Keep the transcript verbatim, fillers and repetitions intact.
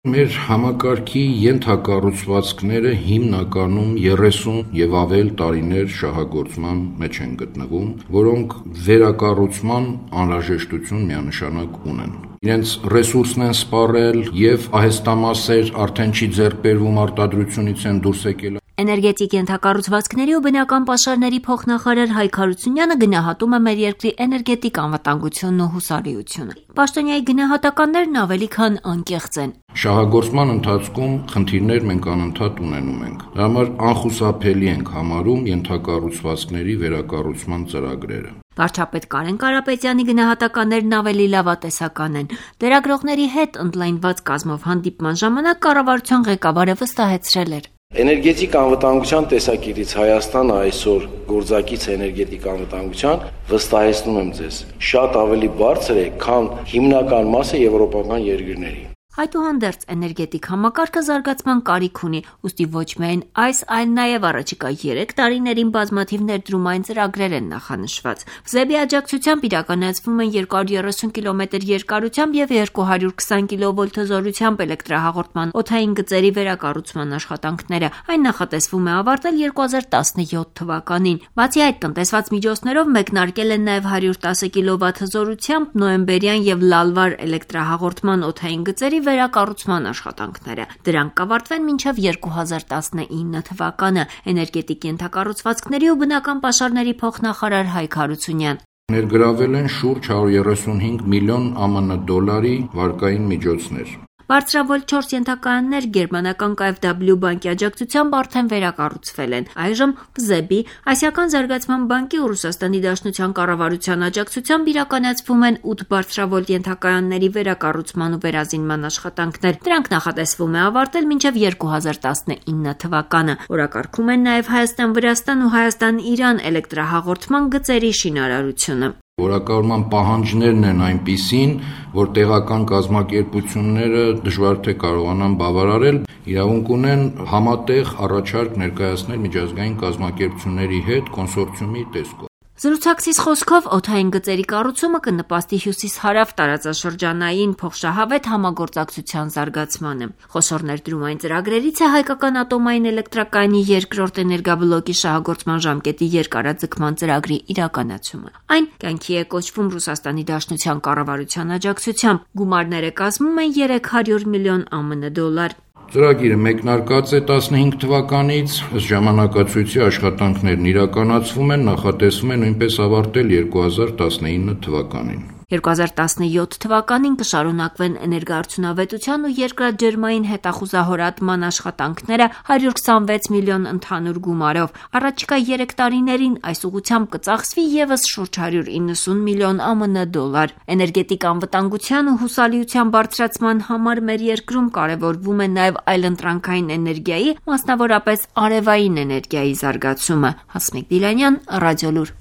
Մեր համակարգի ենթակառուցվածքները հիմնականում երեսուն եւ ավել տարիներ շահագործման մեջ են գտնվում, որոնք վերակառուցման անհրաժեշտություն միանշանակ ունեն։ Իրենց ռեսուրսն են սպառել եւ ahestամասեր արդեն չի ձեռք բերվում, արտադրությունից են դուրս եկել։ Էներգետիկ ենթակառուցվածքների ու բնական պաշարների փոխնախարար Հայկ Հարությունյանը գնահատում է մեր երկրի էներգետիկ անվտանգությունն ու հուսալիությունը։ Պաշտոնյայի գնահատականներն ավելի քան անկեղծ են։ Շահագործման ընթացքում խնդիրներ մենք անընդհատ ունենում ենք։ Դրա համար անխուսափելի ենք համարում ենթակառուցվածքների վերակառուցման ծրագրերը։ Վարչապետ Կարեն Կարապետյանի գնահատականներն ավելի լավատեսական են։ Լրագրողների հետ ընդլայնված կազմով հանդիպման ժամանակ կառավարության ղեկավարը վստահեցրել էր. Էներգետիկ անվտանգության տեսակետից Հայաստանը այսօր գործակից էներգետիկ անվտանգության վստահեցնում եմ ձեզ, շատ ավելի բարձր է, քան հիմնական մասը եվրոպական երկրների։ Այդուհանդերձ էներգետիկ համակարգը զարգացման կարիք ունի, ուստի ոչ միայն այս, այլ նաև առաջիկա երեք տարիներին բազմաթիվ ներդրումային ծրագրեր են նախանշված։ Վզեբի աջակցությամբ իրականացվում են երկու հարյուր երեսուն կիլոմետր երկարությամբ եւ երկու հարյուր քսան կիլովոլտ հզորությամբ էլեկտրահաղորդման օդային գծերի վերակառուցման աշխատանքները։ Այն նախատեսվում է ավարտել երկու հազար տասնյոթ թվականին։ Բացի այդ, տնտեսված միջոցներով մեկնարկել են նաև հարյուր տասը կիլովատ հզորությամբ նոյեմբերյան եւ լալվար էլեկտրահաղորդման օդային գծերի վերակառուցման աշխատանքները։ Դրանք կավարտվեն մինչև երկու հազար տասնինը թվականը, էներգետիկ ենթակառուցվածքների ու բնական պաշարների փոխնախարար Հայկ Հարությունյան։ Ներգրավել են շուրջ հարյուր երեսունհինգ միլիոն ԱՄՆ դոլարի վարկային միջոցներ։ Բարձրավոլ չորս ենթակայաններ գերմանական K F W բանկի աջակցությամբ արդեն վերակառուցվել են։ Այժմ Վզեբի, Ասիական զարգացման բանկի ու Ռուսաստանի Դաշնության կառավարության աջակցությամբ իրականացվում են ութ բարձրավոլ ենթակայանների վերակառուցման ու վերազինման աշխատանքներ։ Դրանք նախատեսվում է ավարտել մինչև երկու հազար տասնինը թվականը։ Օրակարգում են նաև Հայաստան-Վրաստան ու Հայաստան-Իրան էլեկտրահաղորդման գծերի շինարարությունը։ Որակառման պահանջներն են այնպիսին, որ տեղական կազմակերպությունները դժվար թե կարողանան բավարարել, իրավունք ունեն համատեղ առաջարկ ներկայացնել միջազգային կազմակերպությունների հետ կոնսորցիումի տեսքով։ Զրուցակցիս խոսքով օդային գծերի կառուցումը կնպաստի հյուսիս-հարավ տարածաշրջանային փոխշահավետ համագործակցության զարգացմանը։ Խոշոր ներդրումային ծրագրերից է հայկական ատոմային էլեկտրակայանի երկրորդ էներգաբլոկի շահագործման ժամկետի երկարաձգման ծրագրի իրականացումը։ Այն կյանքի է կոչվում Ռուսաստանի Դաշնության կառավարության աջակցությամբ։ Գումարները կազմում են երեք հարյուր միլիոն ԱՄՆ դոլար։ Ծրագիրը մեկնարկած է տասնհինգ թվականից, ըստ ժամանակացույցի աշխատանքներն իրականացվում են, նախատեսվում է նույնպես ավարտել երկու հազար տասնինը թվականին։ երկու հազար տասնյոթ թվականին կշարունակվեն էներգարդյունավետության ու երկրաջերմային հետախուզահորատման աշխատանքները հարյուր քսանվեց միլիոն ընդհանուր գումարով։ Առաջիկա երեք տարիներին այս ուղղությամբ կծախսվի եւս շուրջ հարյուր իննսուն միլիոն ԱՄՆ դոլար։ Էներգետիկ անվտանգության ու հուսալիության բարձրացման համար մեր երկրում կարևորվում է նաև այլընտրանքային էներգիայի, մասնավորապես արևային էներգիայի զարգացումը։ Հասմիկ Դիլանյան, Ռադիոլուր։